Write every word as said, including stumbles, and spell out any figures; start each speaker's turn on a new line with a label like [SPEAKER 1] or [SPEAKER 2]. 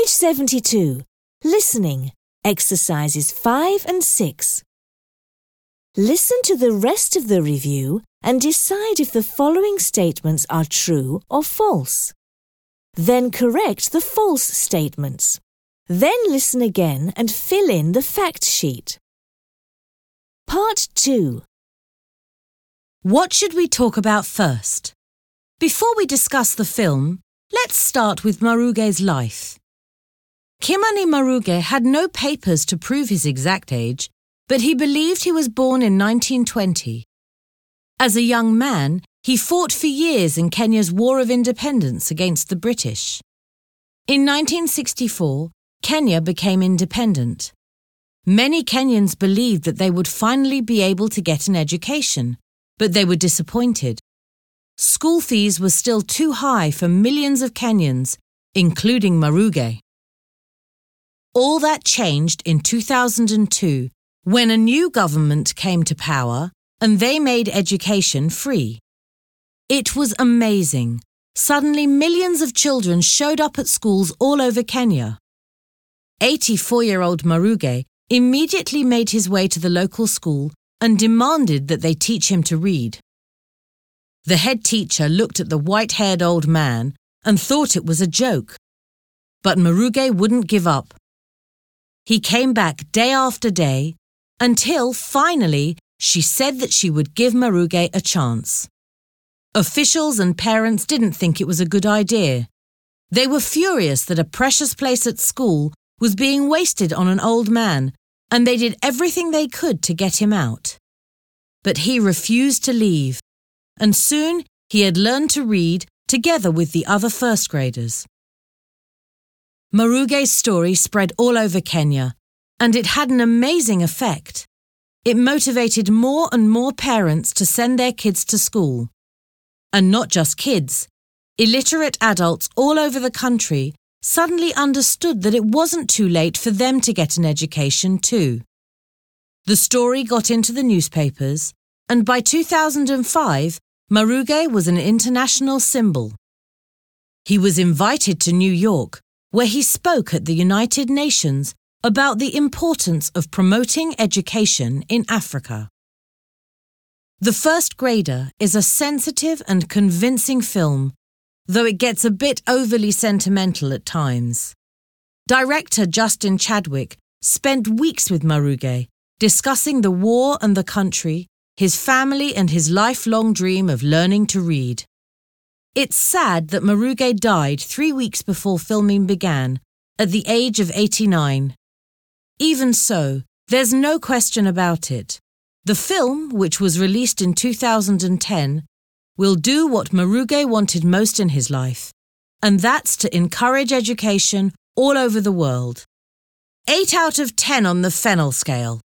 [SPEAKER 1] seventy-two. Listening. Exercises five and six. Listen to the rest of the review and decide if the following statements are true or false. Then correct the false statements. Then listen again and fill in the fact sheet. Part two.
[SPEAKER 2] What should we talk about first? Before we discuss the film, let's start with Maruge's life. Kimani Maruge had no papers to prove his exact age, but he believed he was born in nineteen twenty. As a young man, he fought for years in Kenya's War of Independence against the British. In nineteen sixty-four, Kenya became independent. Many Kenyans believed that they would finally be able to get an education, but they were disappointed. School fees were still too high for millions of Kenyans, including Maruge. All that changed in two thousand two, when a new government came to power and they made education free. It was amazing. Suddenly millions of children showed up at schools all over Kenya. eighty-four-year-old Maruge immediately made his way to the local school and demanded that they teach him to read. The head teacher looked at the white-haired old man and thought it was a joke. But Maruge wouldn't give up. He came back day after day until, finally, she said that she would give Maruge a chance. Officials and parents didn't think it was a good idea. They were furious that a precious place at school was being wasted on an old man, and they did everything they could to get him out. But he refused to leave, and soon he had learned to read together with the other first graders. Maruge's story spread all over Kenya, and it had an amazing effect. It motivated more and more parents to send their kids to school. And not just kids. Illiterate adults all over the country suddenly understood that it wasn't too late for them to get an education too. The story got into the newspapers, and by two thousand five, Maruge was an international symbol. He was invited to New York, where he spoke at the United Nations about the importance of promoting education in Africa. The First Grader is a sensitive and convincing film, though it gets a bit overly sentimental at times. Director Justin Chadwick spent weeks with Maruge, discussing the war and the country, his family and his lifelong dream of learning to read. It's sad that Maruge died three weeks before filming began, at the age of eighty-nine. Even so, there's no question about it. The film, which was released in two thousand ten, will do what Maruge wanted most in his life, and that's to encourage education all over the world. Eight out of ten on the Fennel scale.